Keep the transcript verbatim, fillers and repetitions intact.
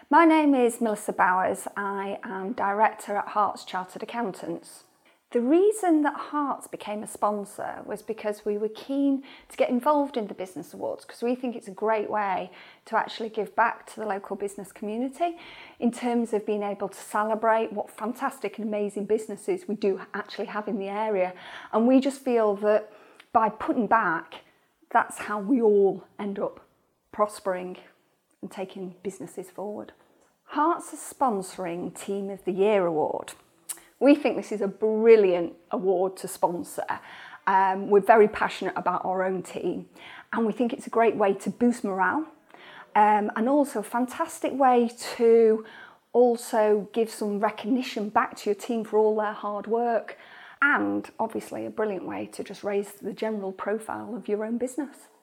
My name is Melissa Bowers. I am Director at Hearts Chartered Accountants. The reason that Hearts became a sponsor was because we were keen to get involved in the Business Awards, because we think it's a great way to actually give back to the local business community in terms of being able to celebrate what fantastic and amazing businesses we do actually have in the area. And we just feel that by putting back, that's how we all end up prospering and taking businesses forward. Hearts is sponsoring Team of the Year award. We think this is a brilliant award to sponsor. Um, we're very passionate about our own team, and we think it's a great way to boost morale, um, and also a fantastic way to also give some recognition back to your team for all their hard work, and obviously a brilliant way to just raise the general profile of your own business.